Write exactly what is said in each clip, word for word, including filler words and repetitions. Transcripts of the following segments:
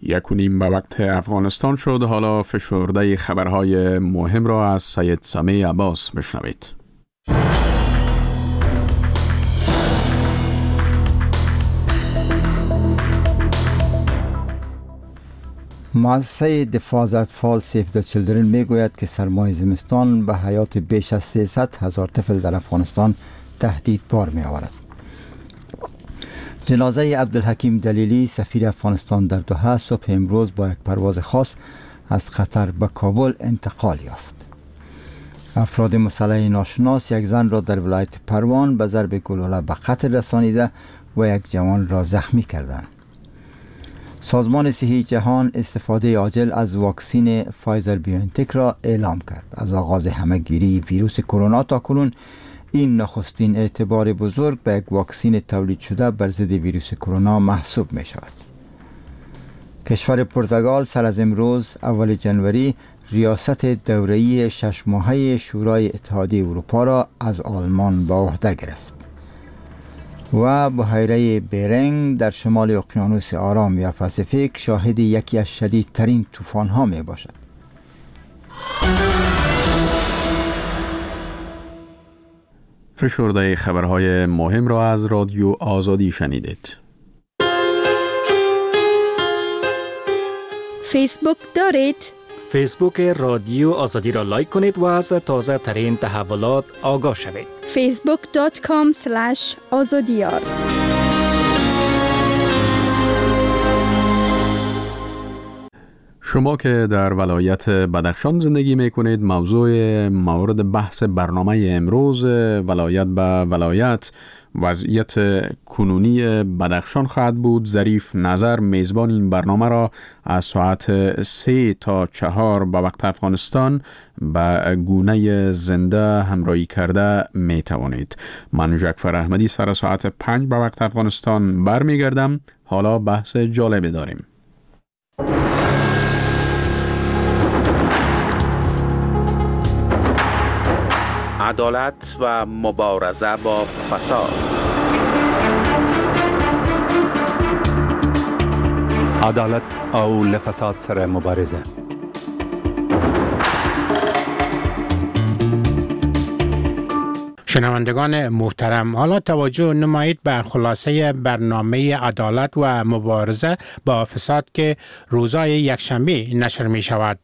یک و نیم به وقت افغانستان شد. حالا فشرده خبرهای مهم را از سید سمیع عباس بشنوید. مؤسسه دفاع از اطفال سیو د چیلدرن میگوید که سرمای زمستان به حیات بیش از سیصد هزار طفل در افغانستان تهدید بار می آورد. جنازه عبدالحکیم دلیلی سفیر افغانستان در دوحه صبح امروز با یک پرواز خاص از قطر به کابل انتقال یافت. افراد مسلح ناشناس یک زن را در ولایت پروان به ضرب گلوله به قتل رسانیده و یک جوان را زخمی کردند. سازمان صحی جهان استفاده عاجل از واکسین فایزر بیوانتک را اعلام کرد. از آغاز همه‌گیری ویروس کرونا تا کنون این نخستین اعتبار بزرگ به یک واکسین تولید شده بر ضد ویروس کرونا محسوب می شود. کشور پرتغال سر از امروز اول جنوری ریاست دوره‌ای شش ماهه شورای اتحادیه اروپا را از آلمان به عهده گرفت. و بحیره بیرنگ در شمال اقیانوس آرام یا پاسیفیک شاهد یکی از شدیدترین طوفان ها می باشد. فشرده خبرهای مهم را از رادیو آزادی شنیدید. فیسبوک دارید؟ فیسبوک رادیو آزادی را لایک کنید و از تازه ترین تحولات آگاه شوید. فیسبوک دات کام اسلش آزادیار. شما که در ولایت بدخشان زندگی می کنید، موضوع مورد بحث برنامه امروز ولایت به ولایت وضعیت کنونی بدخشان خواهد بود. ظریف نظر میزبان این برنامه را از ساعت سه تا چهار به وقت افغانستان به گونه زنده همراهی کرده می توانید. من جعفر احمدی سر ساعت پنج به وقت افغانستان برمی گردم. حالا بحث جالبی داریم. عدالت و مبارزه با فساد. عدالت او لفساد سره مبارزه. شنوندگان محترم، حالا توجه نمایید به خلاصه برنامه عدالت و مبارزه با فساد که روزهای یکشنبه نشر می شود.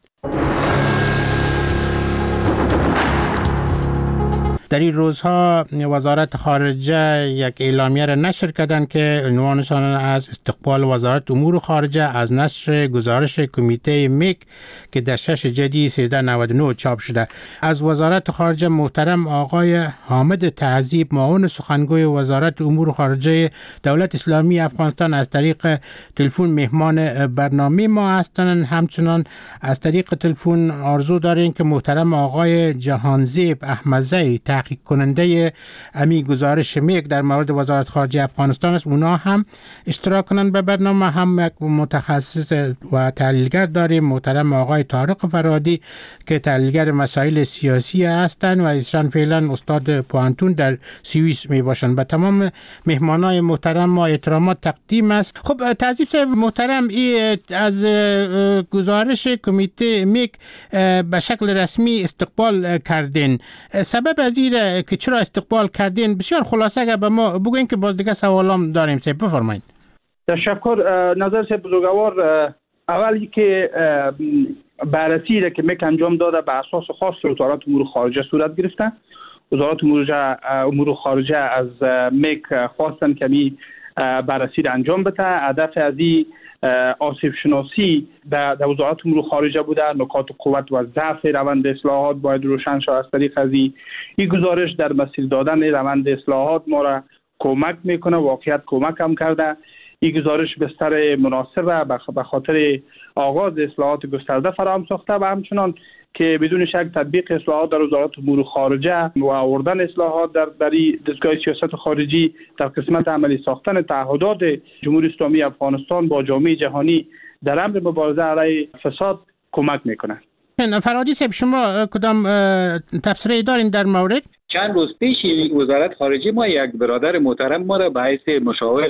در این روزها وزارت خارجه یک اعلامیه را نشر کردند که عنوانشان از استقبال وزارت امور خارجه از نشر گزارش کمیته میک که در شش جدی سیزده نود و نه چاپ شده. از وزارت خارجه محترم آقای حامد تعذیب، معاون سخنگوی وزارت امور خارجه دولت اسلامی افغانستان، از طریق تلفن مهمان برنامه ما هستند. همچنان از طریق تلفن آرزو داریم که محترم آقای جهانزیب احمدزی تحقیق کننده امی گزارش میک در مورد وزارت خارجه افغانستان است، اونا هم اشتراک کنند به برنامه. هم یک متخصص و تحلیلگر داریم، محترم آقای طارق فرادی که تحلیلگر مسائل سیاسی هستند و ایشان فعلا استاد پوانتون در سوئیس می باشند. به تمام مهمانای محترم ما احترامات تقدیم است. خب تعذیب صاحب محترم، ای از گزارش کمیته میک به شکل رسمی استقبال کردین. سبب از این که چرا استقبال کردین بسیار خلاصه اگر به ما بگوین که باز دیگه سوالام داریم. صاحب بفرمایید. تشکر. نظر صاحب بزرگوار، اولی که بررسی را که میک انجام داده به اساس خاص وزارت امور خارجه صورت گرفته. وزارت امور خارجه از میک خواستن که می بررسی را انجام بده. هدف از این آسیب شناسی در وزارت امور خارجه بوده. نکات قوت و ضعف روند اصلاحات باید روشن شود. از طریق از این گزارش در مسیر دادن روند اصلاحات ما را کمک میکنه. واقعیت کمک هم کرده. این گزارش بستر مناسب به خاطر آغاز اصلاحات گسترده فراهم ساخته و همچنان که بدون شک تطبیق اصلاحات در وزارت امور خارجه و آوردن اصلاحات در در دستگاه سیاست خارجی در قسمت عملی ساختن تعهدات جمهوری اسلامی افغانستان با جامعه جهانی در امر مبارزه علیه فساد کمک میکنه. فرادی صاحب، شما کدام تبصره دارین در مورد؟ چند روز پیش وزارت خارجه ما یک برادر محترم ما را به حیث مشاور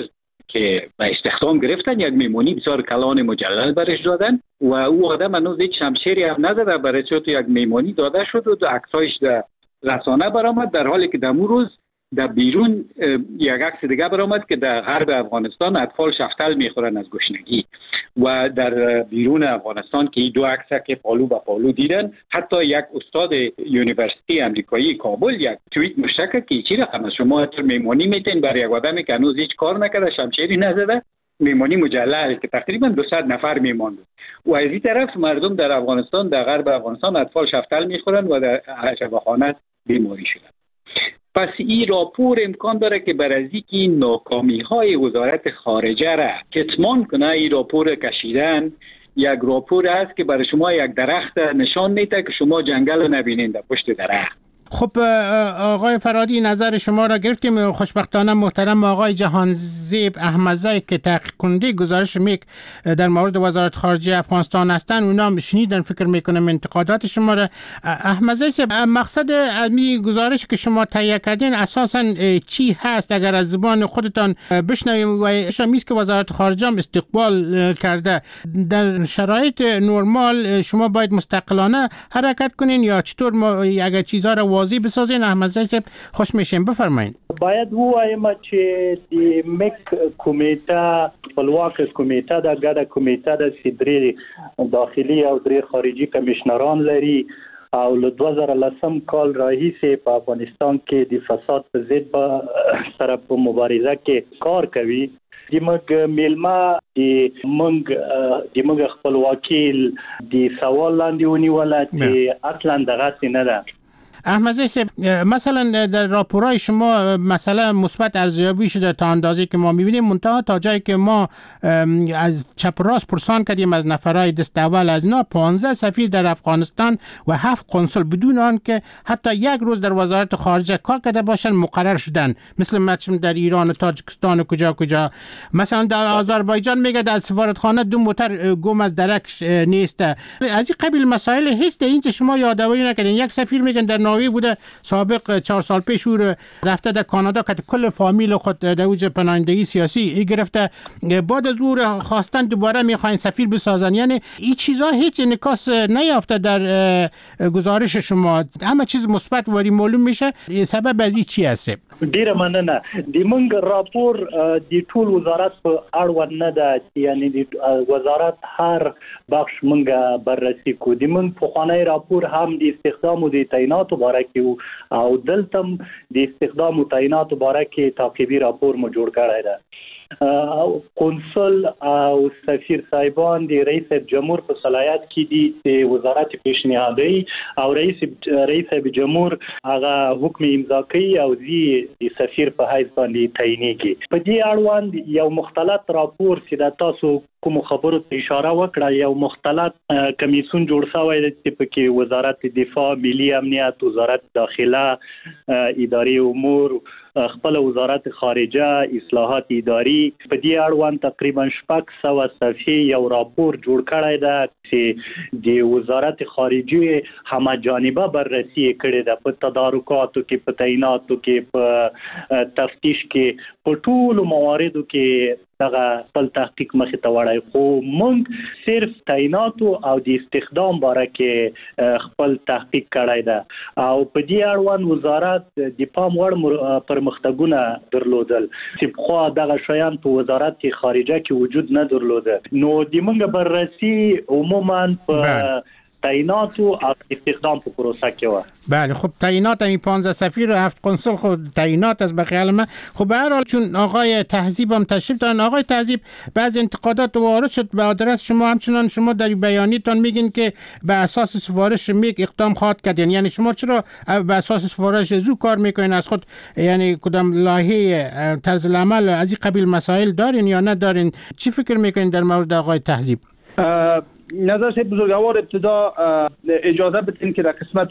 که به استخدام گرفتن، یک میمونی بسیار کلان مجلل برش دادن و او آدم هنوز هیچ شمشیری هم نزده، برای چون یک میمونی داده شد و عکسایش در رسانه برآمد، در حالی که در اون روز در بیرون یک عکس دیگه برآمد که در غرب افغانستان اطفال شفتل میخورن از گشنگی و در بیرون افغانستان که این دو عکس که پالو به پالو دیدن، حتی یک استاد یونیورسیتی امریکایی کابل یک توییت مشترک که چی رقم است شما اتر میمونی میتین برای یک آدمی که هنوز هیچ کار نکرده، شمشیری نزده، میمونی مجلل که تقریبا دویست نفر میماند و از این طرف مردم در افغانستان در غرب افغانستان اطفال شفتل میخورن و در شفاخانه بیماری شدن. پس این راپور امکان داره که بر از اینکه ناکامی های وزارت خارجه را کتمان کنه، این راپور کشیدن یک راپور است که برای شما یک درخت نشان میده که شما جنگل نبینید در پشت درخت. خب آقای فرهادی نظر شما را گرفتیم. خوشبختانه محترم آقای جهانزیب احمدزی که تحقیق کننده گزارش میک در مورد وزارت خارجه افغانستان هستند، اونا شنیدن، فکر میکنم انتقادات شما را. احمدزی صاحب، مقصد این گزارش که شما تهیه کردین اساساً چی هست؟ اگر از زبان خودتان بشنویم. و شمیست که وزارت خارجه هم استقبال کرده، در شرایط نرمال شما باید مستقلانه حرکت کنین یا چطور ما اگر چیزا را واضح بسازین؟ احمدزی صاحب خوش میشیم، بفرمایید. باید ووایم چې د میک کمیټه خپلواک کمیټه د ګډه کمیټه د سیدري داخلي او درې خارجي کمشنران لري او له دوه زره لسم کال راهیسې په افغانستان کې د فساد په ضد سره په مبارزه کې کار کوي. د موږ میلمه د موږ د موږ خپلواکي د سوال لاندې ونیوله چې اصلا دغسې نه ده. احمدزی صاحب، مثلا در راپورای شما مسئله مثبت ارزیابی شده تا اندازه که ما میبینیم، منتها تا جایی که ما از چپ راست پرسان کردیم از نفرای دست اول از نا، پانزده سفیر در افغانستان و هفت قنصل بدون آن که حتی یک روز در وزارت خارجه کار کرده باشن مقرر شدن، مثل مثلا در ایران و تاجیکستان و کجا کجا. مثلا در آذربایجان میگه در سفارتخانه دو موتر گم از درک نیست. از این قبیل مسائل هیچ در اینجا شما یادآوری نکردین. یک سفیر میگن در ناروژ بوده، سابق چهار سال پیش او رفته در کانادا که کل فامیل خود در اوج پناهندگی سیاسی گرفته، بعد از او خواستن دوباره میخواین سفیر بسازن. یعنی این چیزا هیچ انعکاس نیافته در گزارش شما، همه چیز مثبت وری معلوم میشه. سبب از این چی هست؟ ډیره مننه. د موږ راپور د ټول وزارت په اړوند نه ده، یعنی د وزارت هر بخش موږ بررسي کوو. د موږ پخوانی راپور هم د استخدام او د تعیناتو باره کې او دلته د استخدام او تعیناتو باره کې تعقیبي راپور مو جوړ کړی ده. قنصل او سفیر صاحبان د رئیس جمهور په صلاحیت کې دي چې وزارت پیشنهادي او رئیس رئیس جمهور هغه حکم امضا کوي او زی د سفیر په حیث باندې تعینېږي. په دې اړوند یو مختلط راپور چې د تاسو کوم خبرو ته اشاره وکړه، یو مختلط کمیسیون جوړ شوی دی چې پکې وزارت دفاع، ملي امنیت، وزارت داخله، اداري امور، خپل وزارت خارجه، اصلاحات اداري، په دې اړوند تقریبا شپږ سوه صفحې یو راپور جوړ کړی دی چې د وزارت خارجه همه جانبه بررسي کړی ده، په تدارکاتو کې، په تعیناتو کې، په تفتیش کې، په ټولو مواردو کې دغه خپل تحقیق مخې ته وړی. خو موږ صرف تعیناتو او د استخدام باره کې خپل تحقیق کړی ده او په دې اړوند وزارت د پام وړ پرمختګونه درلودل چې پخوا دغه شیان په وزارت خارجه کې وجود نه درلوده. نو د موږ بررسي عموما په تعینات و استخدام په پروسه کې و. بله، خب تعینات همین پانزده سفیر و هفت قنصل خود تعینات از بقیه علمه. خب به هر حال چون آقای تهذیب هم تشریف دارن، آقای تهذیب، بعض انتقادات وارد شد به آدرس شما، همچنان شما در بیانیتان میگین که به اساس سفارش میک اقدام خواهد کردین. یعنی شما چرا به اساس سفارش زو کار میکنین؟ از خود یعنی کدام لایحه طرز العمل از این قبیل مسائل دارین یا ندارین؟ چی فکر میکنین در مورد آقای تهذیب؟ نظر سید بزرگوار، ابتدا اجازه بدین که در قسمت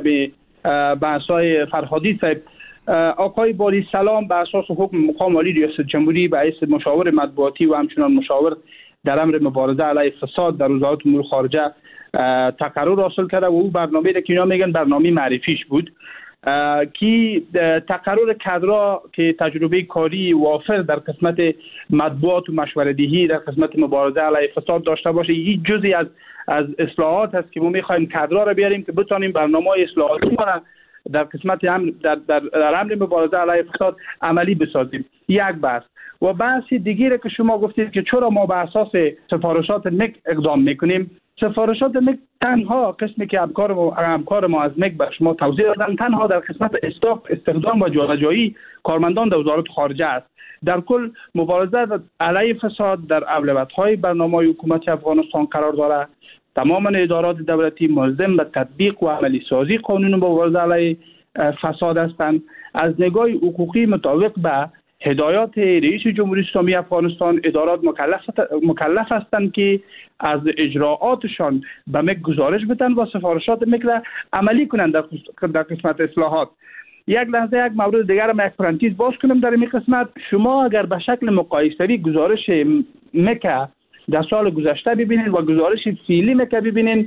بحث‌های فرهادی صاحب، آقای باری سلام به اساس حکم مقام عالی ریاست جمهوری به حیث مشاور مطبوعاتی و همچنان مشاور در امر مبارزه علیه فساد در وزارت امور خارجه تقرر حاصل کرده و او برنامه‌ای که اینا میگن برنامه معرفیش بود که تقرر کادرها که تجربه کاری وافر در قسمت مطبوعات و مشوره‌دهی در قسمت مبارزه علیه فساد داشته باشه. این جزئی از از اصلاحات است که ما می‌خوایم کادرها را بیاریم که بتونیم برنامه اصلاحاتی ما را در قسمت هم در در در امر مبارزه علیه فساد عملی بسازیم. یک بحث و بحث دیگری که شما گفتید که چرا ما به اساس سفارشات مک اقدام میکنیم. سفارشات مک تنها قسمی که همکار ما همکار ما از مک به شما توضیح دادن تنها در قسمت استاف استخدام و جابجایی کارمندان در وزارت خارجه است. در کل مبارزه علیه فساد در اولویت‌های برنامه حکومت افغانستان قرار دارد. تمام ادارات دولتی ملزم به تطبیق و عملی سازی قانون مبارزه علیه فساد هستند. از نگاه حقوقی مطابق به هدایات رئیس جمهوری اسلامی افغانستان ادارات مکلف مکلف هستند که از اجراعاتشان به مک گزارش بدن و سفارشات مک را عملی کنند در در قسمت اصلاحات. یک لحظه یک مورد دیگر ما یک پرانتز باز کنم در این قسمت. شما اگر به شکل مقایسه‌ای گزارش مک در سال گذشته ببینید و گزارش فعلی مک ببینید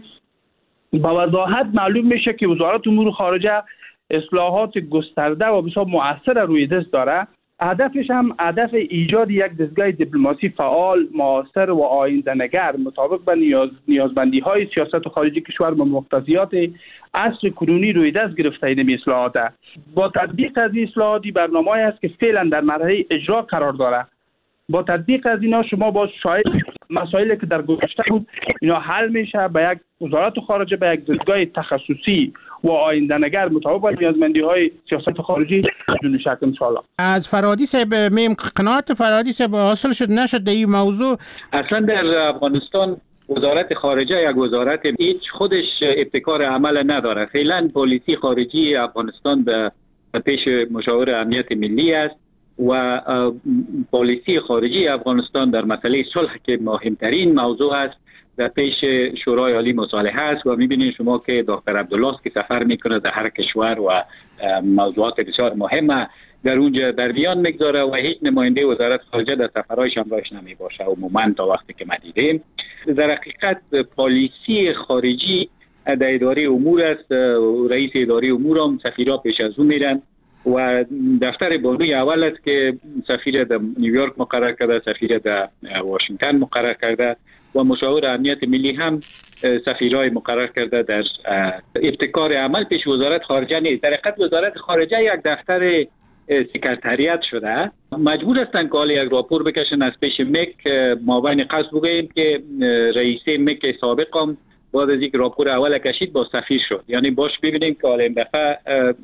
با وضاحت معلوم میشه که وزارت امور خارجه اصلاحات گسترده و بسیار مؤثر روی دست داره. هدفش هم هدف ایجاد یک دستگاه دیپلماسی فعال، معاصر و آینده‌نگر مطابق به نیاز نیازمندی‌های سیاست خارجی کشور و مقتضیات عصر کنونی روی دست گرفته این اصلاحات. با تطبیق از این اصلاحات برنامه‌ای است که فعلا در مرحله اجرا قرار دارد. با تطبیق از اینا شما با شاید مسائلی که در گذشته بود اینا حل میشه، به یک وزارت خارجه به یک دستگاه تخصصی و آینده‌نگر مطابق با نیازمندی‌های سیاست خارجی بدون شک ان شاء الله. از فرهادی صاحب میم قناعت فرهادی صاحب حاصل شد نشد در این موضوع. اصلا در افغانستان وزارت خارجه یک وزارت هیچ خودش ابتکار عمل نداره. فعلا پالیسی خارجی افغانستان به پیش مشاور امنیت ملی است و پالیسی خارجی افغانستان در مسئله صلح که مهمترین موضوع است در پیش شورای عالی مصالحه است و میبینید شما که دکتر عبدالله که سفر میکنه در هر کشور و موضوعات بسیار مهمه در اونجا در بیان میگذاره و هیچ نماینده وزارت خارجه در سفرهایش همراهش نمیباشه عموما تا وقتی که ما دیدیم. در حقیقت پالیسی خارجی در اداره امور است. رئیس اداره امور هم سفیرها پیش از اون میرن و دفتر بانوی اول است که سفیر در نیویورک مقرر کرده، سفیر در واشنگتن مقرر کرده و مشاور امنیت ملی هم سفیرای مقرر کرده. در ابتکار عمل پیش وزارت خارجه نیست. در حقیقت وزارت خارجه یک دفتر سکرتریات شده. مجبور هستند که حالا یک راپور بکشن از پیش مک. ما بین قصد بگوییم که رئیس مک سابق هم بعد از اینکه راپور اول کشید با سفیر شد. یعنی باش ببینیم که حالا این دفعه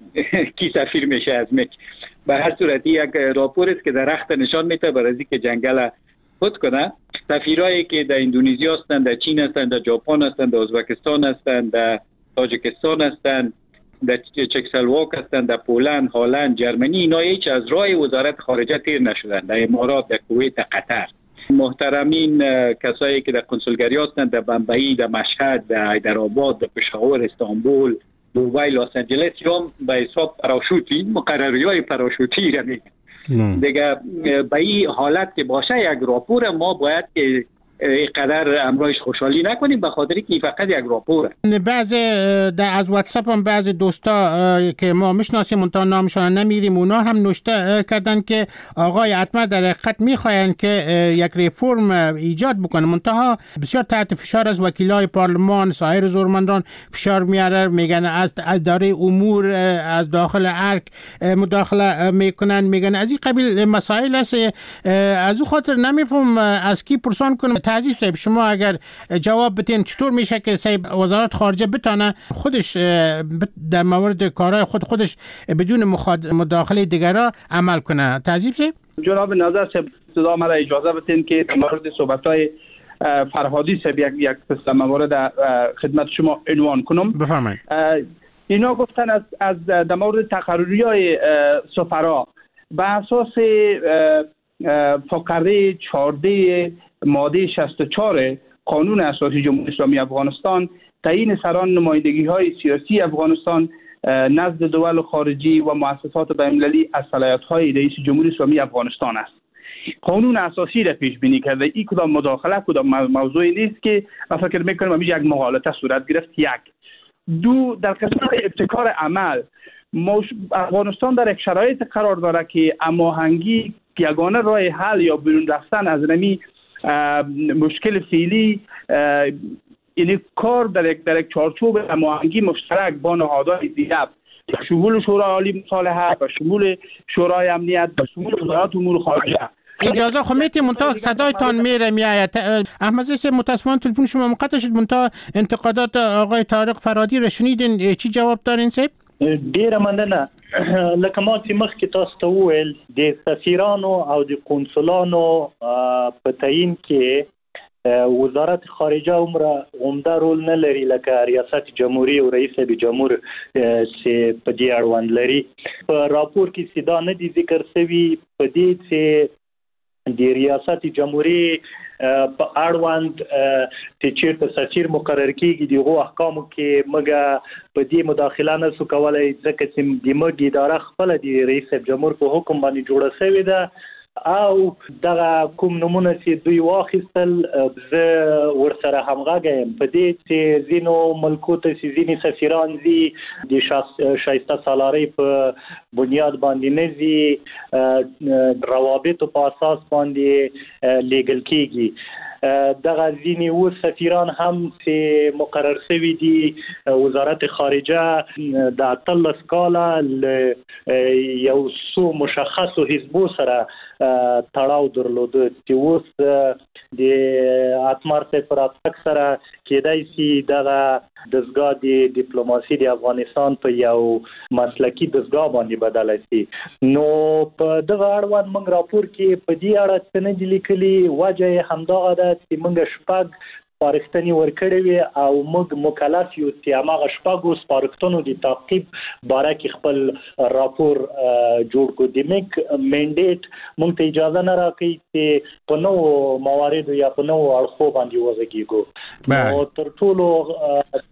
کی سفیر میشه از مک. به هر صورت یک راپور است که درخت نشان میده برای اینکه جنگل خود کنه. سفیرایی که در اندونزیا هستند، در چین هستند، در ژاپن هستند، در ازبکستان هستند، در تاجیکستان هستند، در چکسلواک هستند، در پولند، هلند، جرمنی، اینا هیچ از راه وزارت خارجه تیر نشدند. در امارات، در کویت، در قطر. محترمین کسایی که در کنسولگری هستند در بمبئی، در مشهد، در حیدرآباد، در پشاور، استانبول، دبی، لس آنجلس یا به حساب پاراشوتی مقرری‌های پاراشوتی را میگن. دیگه به این حالت که باشه یک راپور ما باید که اینقدر امرایش خوشحالی نکنیم به خاطری که فقط یک راپوره. بعضی در از واتساپ هم بعضی دوستا که ما میشناسیم منتها نامشان نمیریم اونا هم نوشته کردن که آقای عطمر در حقیقت میخواین که یک ریفورم ایجاد بکنه منتها بسیار تحت فشار از وکیلای پارلمان سایر زورمندان فشار میاره، میگن از از اداره امور از داخل ارک مداخله میکنن، میگن از این قبیل مسائل است. از او خاطر نمیفهم از کی پرسان کنم. تعزیز صاحب شما اگر جواب بتین چطور میشه که صاحب وزارت خارجه بتانه خودش در مورد کارهای خود خودش بدون مداخله دیگران عمل کنه؟ تعزیز صاحب جناب ناظر صاحب صدا مرا اجازه بدین که در مورد صحبت‌های فرهادی صاحب یک یک قسم موارد خدمت شما عنوان کنم. بفرمایید. اینا گفتن از از در مورد تقرری‌های سفرا به اساس فقره چهارده ماده شصت و چهار قانون اساسی جمهوری اسلامی افغانستان تعیین سران نمایندگی‌های سیاسی افغانستان نزد دول خارجی و مؤسسات بین‌المللی از صلاحیت‌های رئیس جمهوری اسلامی افغانستان است. قانون اساسی را پیش بینی کرده. این کدام مداخله کدام موضوعی نیست که من فکر می‌کنم همیشه یک مغالطه صورت گرفت. یک دو در قسمت ابتکار عمل افغانستان در یک شرایط قرار داره که هماهنگی یگانه راه حل یا بیرون رفتن از نمی مشکل فعلی، یعنی کار در یک در یک چارچوب هماهنگی مشترک با نهادهای دیگر به شمول شورای عالی مصالحه، به شمول شورای امنیت، به شمول وزارت امور خارجه. اجازه خمیتی منتها صدایتان میره میآید. احمد زی صاحب متاسفانه تلفن شما منقطع شد، منتها انتقادات آقای طارق فرادی را شنیدین، چی جواب دارین صاحب؟ ډیره مننه. لکه ما چې مخکې تاسو ته وویل د سفیرانو او د قونسلانو په تعیین کې وزارت خارجه عمره عمده رول نه لري لکه ریاست جمهوریت او رئیس جمهور چې په دې اړوند لري. په راپور کې سیدا نه دي ذکر شوی په دې چې د ریاست جمهوریت په اړوند چې چیرته سفیر مقرر کیږي دغه احکامو کې مګه په دې مداخله نه سو کولای ځکه چې د مګ اداره خپل د رئیس جمهور په حکم باندې جوړه شوې ده او دغه کوم نمونه چې دوی واخیستل زه ورسره همغږی یم په دې چې ځینو ملکو ته چې ځینې سفیران دي د شایسته سالارۍ په بنیاد باندې نه ځي، روابطو په اساس باندې لیږل کیږي. دغه ځینې و سفیران هم چې مقرر شوي دي وزارت خارجه د اتلس کاله یو څو مشخصو حزبو سره تړاو درلوده چې اوس د اتمر صاحب پر اتک سره کېدای شي دغه دستګاه د ډیپلوماسي د افغانستان په یو مسلکی دستګاه باندې بدل شي. نو په دغه اړوند موږ راپور کې په دې اړه څه نه دي لیکلي، وجه همدغه ده چې موږ شپږ سپارښتنې ورکړې وي او موږ مکلف یو چې هغه شپږو سپارښتنو د تعقیب باره کې خپل راپور جوړ کړو. د میک منډیټ موږ ته اجازه نه راکوي چې په نوو مواردو یا په نوو اړخو باندې وغږیږو. نو تر ټولو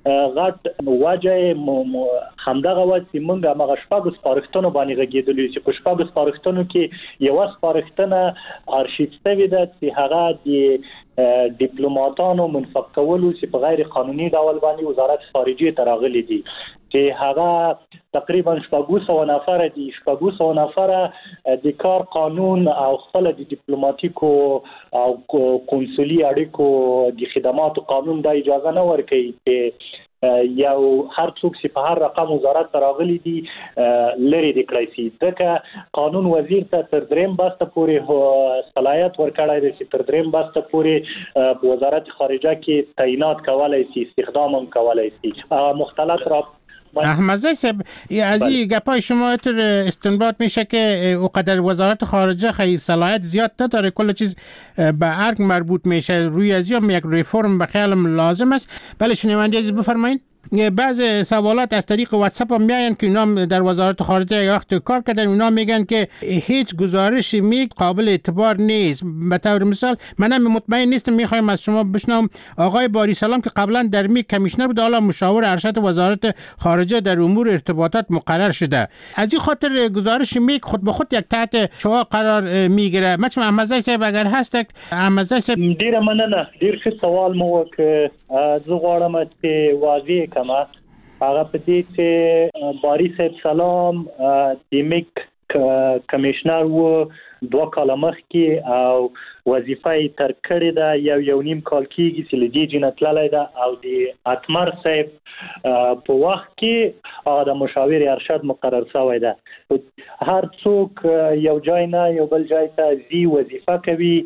غټ وجه همدغه و چې موږ هغه شپږو سپارښتنو باندې غږیدلو چې په شپږو سپارښتنو کې یوه سپارښتنه ارشیف شوې ده چې هغه د ډیپلوماټانو منفق کولو چې په غیر قانوني ډول باندې وزارت خارجه ته راغلي دي چې هغه تقریبا شپږ سوه نفر دي. شپږ سوه نفر د کار قانون او خپل د ډیپلوماټیکو او قونسلي اړیکو د خدماتو قانون د اجازه نه ورکوي چې یو هر څوک چې په هر رقم وزارت ته راغلي دي لري د کړای شي. ځکه قانون وزیر ته تر دریم بسته پورې صلاحیت ورکړی دی چې تر دریم بسته پورې په وزارت خارجه کې تعینات کولای شي، استخدام هم کولای شي. مختلف را احمد زی صاحب از این گپای شما تر استنباط میشه که اوقدر وزارت خارجه خیلی صلاحیت زیاد نداره، کل چیز به ارگ مربوط میشه، روی از یا یک ریفورم به خیالم لازم است. بله شنونده عزیز بفرمایید. بعض سوالات از طریق واتساپ هم میاین که اینا در وزارت خارجه وقت کار کردن، اینا میگن که هیچ گزارشی می قابل اعتبار نیست. به طور مثال من مطمئن نیستم، میخوایم از شما بشنوم آقای باری سلام که قبلا در میک کمیشنر بود، حالا مشاور ارشد وزارت خارجه در امور ارتباطات مقرر شده. از این خاطر گزارش میک خود به خود یک تحت شعاع قرار میگیره. مثلا احمد زی صاحب اگر هست احمد زی صاحب ډیر مننه. ډیر ښه سوال مو وکړ. زه غواړم چې واضح کما هغه په دې چې باری صاحب سلام د میک کمیشنر و دوه کاله مخکې او وظیفه یې ترک کړې ده، یو یو نیم کال کېږي چې له دې جینه تللی ده او د اتمر صاحب په وخت کې هغه د مشاور ارشد مقرر شوی ده. هر څوک یو جای نه یو بل جای ته ځي وظیفه کوي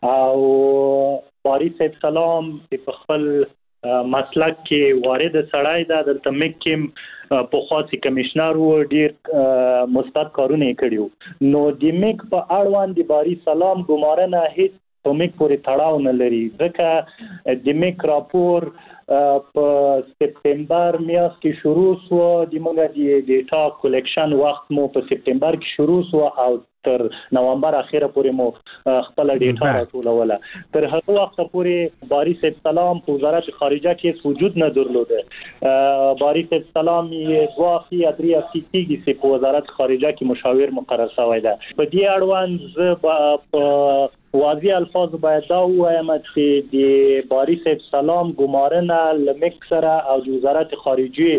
او باری صاحب سلام په خپل مسلک کې وارد سړی ده. دلته میک کې په خاصي کمیشنر و ډیر مثبت کارونه کړیو. نو د میک په اړوند د باری سلام ګمارنه هیڅ په میک پورې تړاو نه لري، ځکه د میک راپور په سپتمبر میاشت کې شروع شو. د موږ د ډیټا کلیکشن وخت مو په سپتمبر کې شروع شو او تر نوامبر اخیره پورې مو خپل ډیټا راټولوله. تر هغه وخت پورې باری صاحب سلام په وزارت خارجه کې وجود نه درلوده. باری صاحب سلام یې واقعي ادري افسیتی چې په وزارت خارجه کې مشاور مقرر شوی ده. په دې اړوند زه په واضح الفاظ باید دا ووایم چې د باری صاحب سلام ګمارنه له میک سره او د وزارت خارجه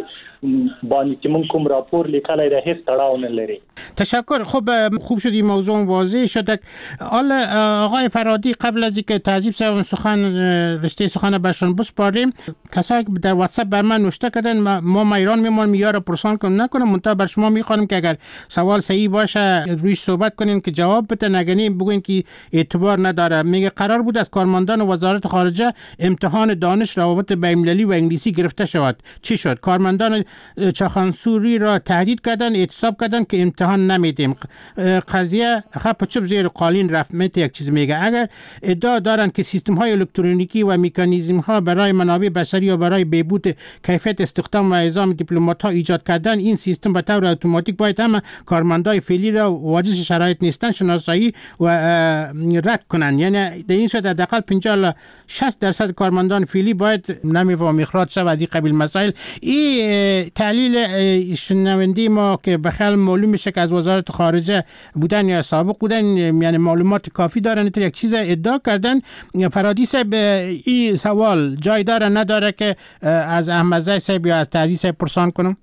باندې چې موږ کوم راپور لیکلی دی هیڅ تړاو نه لري. تشکر. خب خوب شد این موضوع واضح شد. حالا آقای فرادی قبل از اینکه تهذیب صاحب سخن رشته سخن برشان بسپاریم، کسایی که در واتساپ بر من نوشته کردن ما ما ایران میمونیم یا رو پرسان کنیم نکنم، منتها بر شما میخوانم که اگر سوال صحیح باشه رویش صحبت کنین که جواب بده، نگنی بگوین که اعتبار نداره. میگه قرار بود از کارمندان وزارت خارجه امتحان دانش روابط بین‌المللی و انگلیسی گرفته شود. چی شد؟ کارمندان چاخانسوری را تهدید کردن، اعتصاب کردن که امتحان نمیدیم. قضیه خب چوب زیر قالین رفت. میت یک چیز میگه اگر ادعا دارن که سیستم های الکترونیکی و مکانیزم ها برای منابع بشری و برای بهبود کیفیت استخدام و اعزام دیپلمات ها ایجاد کردن، این سیستم به طور اتوماتیک باید همه کارمندای فعلی را واجد شرایط نیستن شناسایی و رد کنن. یعنی در این صورت حداقل پنجاه الی شصت درصد کارمندان فعلی باید نمی‌فهم اخراج شود از این قبیل مسائل. این تحلیل شنوندی ما که به خیال معلوم میشه که از وزارت خارجه بودن یا سابق بودن، یعنی معلومات کافی دارن، یک چیز ادعا کردن. فرادی صاحب این سوال جای داره نداره که از احمد زاهد صاحب یا از تعزیز صاحب پرسان کنم؟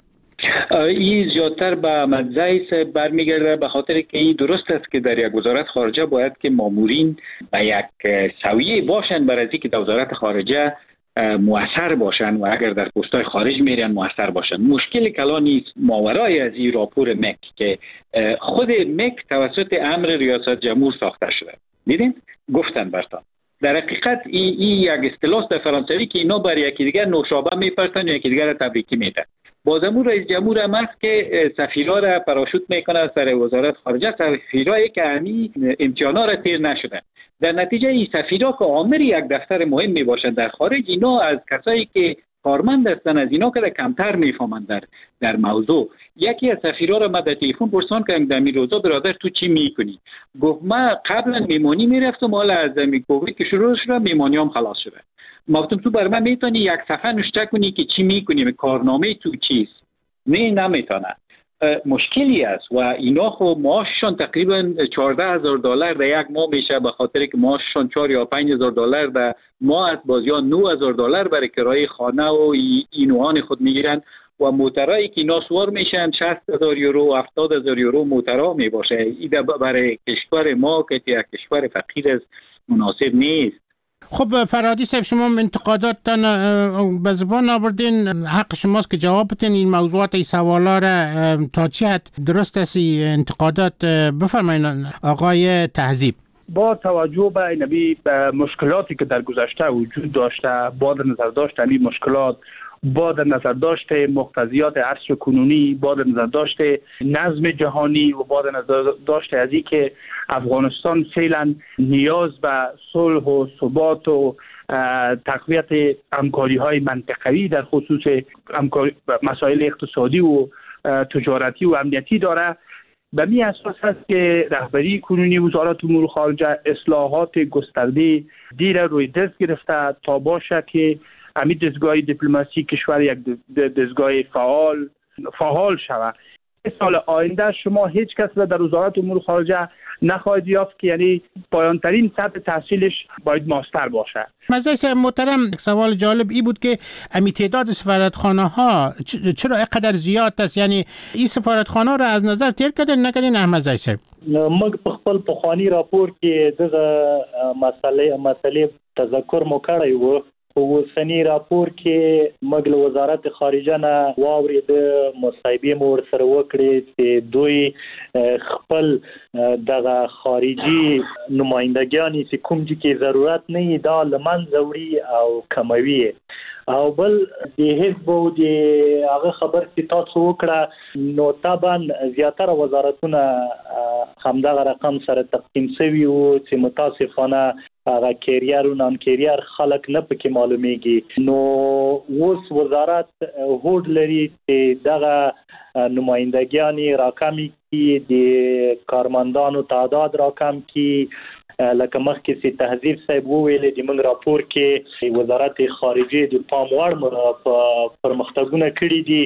این زیادتر به احمد زاهد صاحب برمیگرده، به خاطر که این درست است که در یک وزارت خارجه باید که مامورین به یک سویه باشن برای اینکه در وزارت خارجه مؤثر باشن و اگر در پست‌های خارج میرن مؤثر باشن. مشکل کلان نیست ماورای از این راپور مک که خود مک توسط امر ریاست جمهور ساخته شده. دیدین؟ گفتن برتان. در حقیقت این ای یک اصطلاح در فرانسوی که اینا بر یکی دیگر نوشابه میپرتن و یکی دیگر را تبریکی میدن. بازمون رئیس جمهور هم است که سفیرا را پراشوت میکنه سر وزارت خارجه، سفیرایی که همی امتحانا را تیر نشدن. در نتیجه این سفیرا که عامل یک دفتر مهم می باشند در خارج، اینا از کسایی که کارمند هستند از اینا که کمتر میفهمند در در موضوع. یکی از سفیرا را من در تلفن پرسان کردم در این روزا برادر تو چی میکنی؟ گفت من قبلا میمونی میرفتم، حالا از کووید که شروع شده میمونیام خلاص شده. گفتم تو بر من میتونی یک صفحه نوشته کنی که چی میکنی، کارنامه تو چیست؟ نه نمیتونه. مشکلی است و اینا خب معاششان تقریبا چهارده هزار دلار در یک ماه میشه، به خاطر که معاششان چهار یا پنج هزار دلار در ماه است، بازیان نه هزار دلار برای کرایه خانه و اینوان خود میگیرن و موترایی که اینا سوار میشن شصت هزار یورو و هفتاد هزار یورو موترها میباشه. این برای کشور ما که یک کشور فقیر است مناسب نیست. خب فرادی صاحب شما انتقاداتتان به زبان آوردین، حق شماست که جواب بدین این موضوعات این سوالا را تا چه حد درست است انتقادات. بفرمایید آقای تهذیب. با توجه به این مشکلاتی که در گذشته وجود داشته، با در نظر داشت این مشکلات، با در نظر داشت مقتضیات عصر کنونی، با در نظر داشت نظم جهانی و با در نظر داشت از این که افغانستان فعلا نیاز به صلح و ثبات و تقویت همکاری های منطقوی در خصوص مسائل اقتصادی و تجارتی و امنیتی داره، به می اساس است که رهبری کنونی وزارت امور خارجه اصلاحات گسترده دیر روی دست گرفته تا باشه که همین دستگاه دیپلماسی کشور یک دستگاه فعال فعال شود. سال آینده شما هیچ کس را در وزارت امور خارجه نخواهید یافت که یعنی پایان‌ترین سطح تحصیلش باید ماستر باشه. مزای محترم، سوال جالب ای بود که امی تعداد سفارتخانه ها چرا اینقدر زیاد است؟ یعنی این سفارتخانه را از نظر تیر کردن نکردین احمد زای صاحب؟ موږ په خپل پخوانی راپور کې دغه مسلې مسلې تذکر مو کړی و. اوسنی راپور کې موږ له وزارت خارجه نه واورید مصاحبې مو ورسره وکړې چې دوی خپل دغه خارجي نمائندګیان چې کوم چې ضرورت نه دا لمنځه وړي او کموي. او بل د حزب او د هغه خبر چې تاسو وکړه نو طبعا زیاتره وزارتونه همدغه رقم سره تقسیم شوي وو چې متاسفانه هغه کیریر و نان کیریر خلک نه پکې معلومیږي. نو اوس وزارت هوډ لري چې دغه نمائندګیان راکمي کی د کارمندانو تعداد راکم کی، لکه مخکې چې تهذیب صاحب وویل د موږ راپور کې وزارت خارجه د پام وړ پرمختګونه کړي دي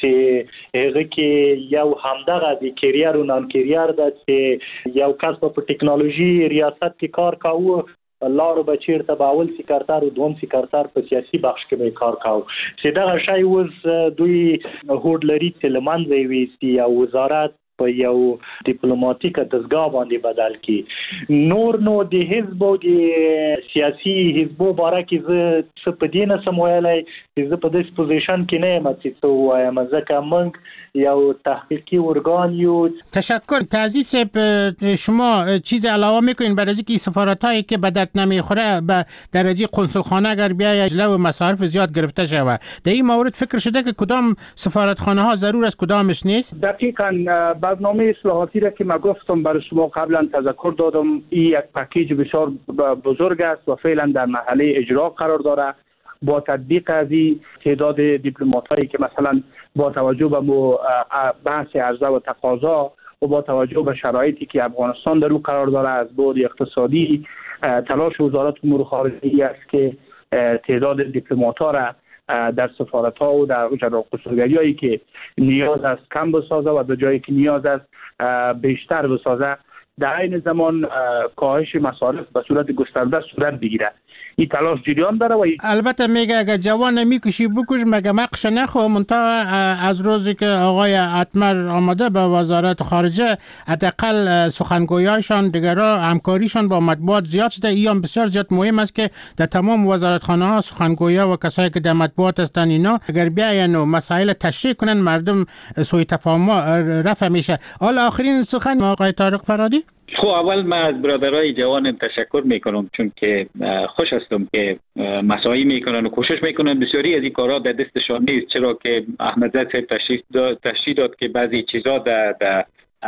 چې هغه کې یو همدغه د کیریر و نان کیریر ده چې یو کس په ټکنالوژي ریاست کې کار کاوه لارو به چیرته به اول سکرتر و دوم سکرتر په سیاسي بخش کې به کار کاو چې دغه شی اوس دوی هوډ لري چې له منځه ویستي او وزارت په یو ډیپلوماټیک دستګاه باندې بدل کی نور نو د حزب او د سیاسي حزبو باره کې زه څه په دې نه سم ویلی چې زه په داسې پوزیشن کې نه یم چې څه ووایم ځکه موږ یو تحقیقی ارگان یو. تشکر. تعزیز صاحب شما چیز علاوه میکنین برای اینکه سفارت هایی که به درد نمیخوره به درجه قنصلخانه اگر بیای اجله و مصارف زیاد گرفته شود در این مورد فکر شده که کدام سفارتخانه ها ضرور است کدامش نیست؟ دقیقاً برنامه اصلاحاتی را که ما گفتم برای شما قبلا تذکر دادم این یک پکیج بسیار بزرگ است و فعلا در مرحله اجرا قرار داره. با تطبیق از این تعداد دیپلمات هایی که مثلا با توجه به بحث عرضه و تقاضا و با توجه به شرایطی که افغانستان در او قرار داره از بعد اقتصادی تلاش وزارت امور خارجه است که تعداد دیپلمات ها را در سفارت ها و در قصورگری هایی که نیاز است کم بسازه و به جایی که نیاز است بیشتر بسازه. در این زمان کاهش مصارف به صورت گسترده صورت بگیره. این تلاش جریان داره و البته میگه اگه جوان میکشی بکش مگه مقش نخو منتها از روزی که آقای اتمر آمده به وزارت خارجه حداقل سخنگویاشان دیگرها همکاریشان با مطبوعات زیاد شده. این بسیار زیاد مهم است که در تمام وزارتخانه ها سخنگویا و کسایی که در مطبوعات هستن اینا اگر بیاین و مسائل تشریح کنن مردم سوء تفاهم رفع میشه. حالا آخرین سخن آقای طارق فرادی. خب اول من از برادرای جوانم تشکر میکنم چون که خوش هستم که مساعی میکنن و کوشش میکنن. بسیاری از این کارها در دستشان نیست چرا که احمدزاده صاحب تشریح داد, تشریح داد که بعضی چیزا در, در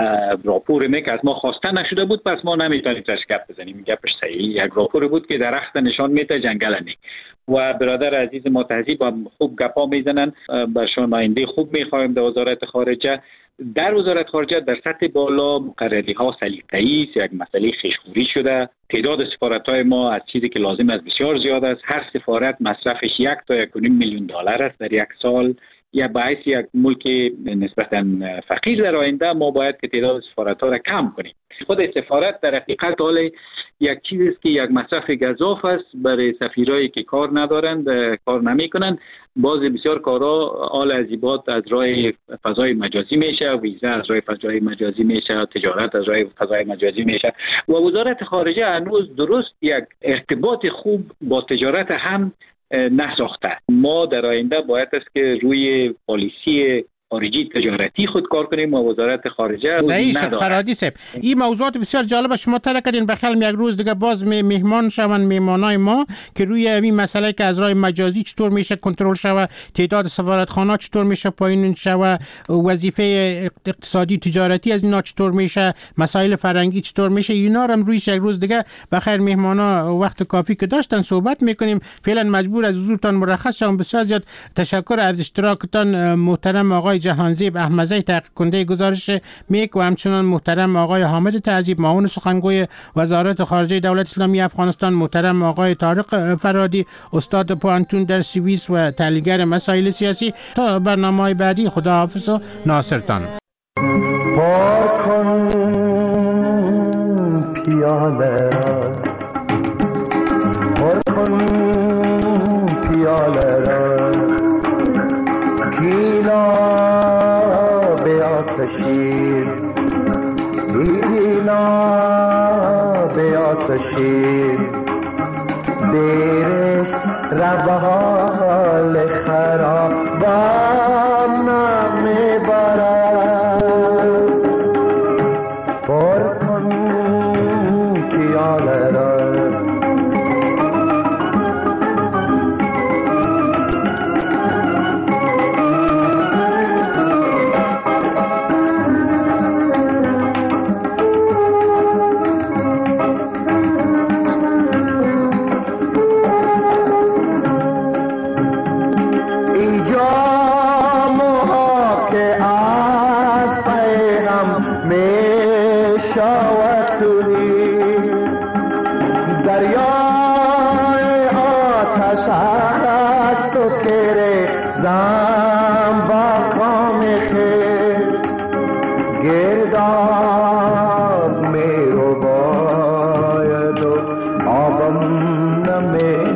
راپور میک از ما خواسته نشده بود پس ما نمیتونیم تاش گپ بزنیم. گپش صحیح یک راپور بود که درخت نشان میده جنگل نی و برادر عزیز ما تهذیب هم خوب گپا میزنن. برشان آینده خوب میخوایم در وزارت خارجه. در وزارت خارجه در سطح بالا مقرری ها سلیقه‌ای است. یک مسئله خیشخوری شده. تعداد سفارت های ما از چیزی که لازم است بسیار زیاد است. هر سفارت مصرفش یک تا یک و نیم میلیون دلار است در یک سال. یا باعث یک ملک نسبتاً فقیر در آینده ما باید که تعداد سفارت ها را کم کنیم. خود سفارت در حقیقت حال یک چیز است که یک مصرف گزاف است برای سفیرایی که کار ندارند کار نمیکنند. باز بسیار کارها حال از ایباد از راه فضای مجازی میشه، ویزا از راه فضای مجازی میشه، تجارت از راه فضای مجازی میشه و وزارت خارجه هنوز درست یک ارتباط خوب با تجارت هم نساخته. ما در آینده باید است که روی پالیسی خارجی تجارتی خود کار کنیم و وزارت خارجه صحیح فرادی صاحب این موضوعات بسیار جالب شما ترک کردین. بخیال یک روز دیگه باز مهمان شون مهمانای ما که روی این مسئله که از راه مجازی چطور میشه کنترل شوه، تعداد سفارتخانه چطور میشه پایین شوه، وظیفه اقتصادی تجارتی از اینا چطور میشه، مسائل فرهنگی چطور میشه، اینا رو رویش یک روز دیگه بخیر مهمانا وقت کافی که داشتن صحبت میکنیم. فعلا مجبور از حضورتان مرخص شوم. بسیار زیاد تشکر از اشتراکتان محترم آقای جهانزیب احمدزاده تحقیق کننده گزارش میک و همچنان محترم آقای حامد تعذیب معاون سخنگوی وزارت خارجه دولت اسلامی افغانستان، محترم آقای طارق فرادی استاد پوانتون در سوئیس و تحلیلگر مسائل سیاسی. تا برنامه بعدی خداحافظ و ناصرتان. پاک کن پیاله را پر کن پیاله را کیلا به آتشین کیلا به آتشین دیرست ربحال خرابم نمی برد پر کن کیاله را گرداب می رو باید و آبم में